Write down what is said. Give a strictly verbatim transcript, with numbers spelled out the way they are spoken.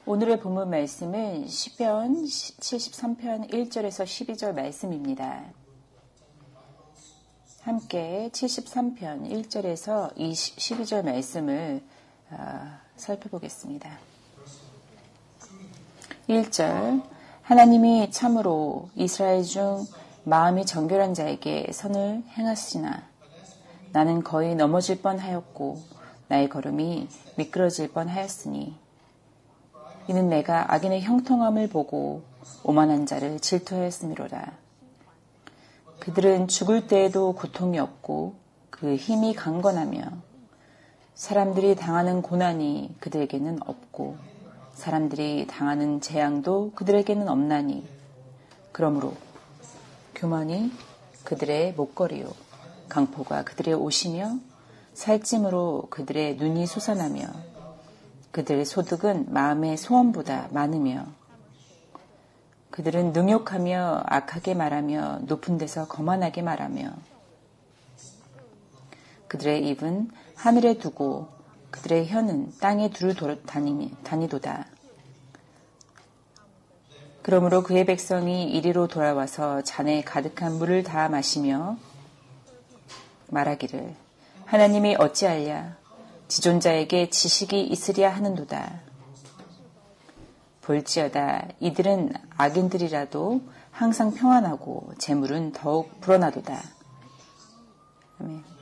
오늘의 본문 말씀은 시편 칠십삼 편 일 절에서 십이 절 말씀입니다. 함께 칠십삼 편 일 절에서 십이 절 말씀을 살펴보겠습니다. 일 절 하나님이 참으로 이스라엘 중 마음이 정결한 자에게 선을 행하시나 나는 거의 넘어질 뻔하였고 나의 걸음이 미끄러질 뻔하였으니 이는 내가 악인의 형통함을 보고 오만한 자를 질투하였음이로다. 그들은 죽을 때에도 고통이 없고 그 힘이 강건하며 사람들이 당하는 고난이 그들에게는 없고 사람들이 당하는 재앙도 그들에게는 없나니 그러므로 교만이 그들의 목걸이요 강포가 그들의 옷이며 살찜으로 그들의 눈이 솟아나며 그들의 소득은 마음의 소원보다 많으며 그들은 능욕하며 악하게 말하며 높은 데서 거만하게 말하며 그들의 입은 하늘에 두고 그들의 혀는 땅에 두루 다니도다. 그러므로 그의 백성이 이리로 돌아와서 잔에 가득한 물을 다 마시며 말하기를 하나님이 어찌하랴 지존자에게 지식이 있으랴 하는도다. 볼지어다 이들은 악인들이라도 항상 평안하고 재물은 더욱 불어나도다. 아멘.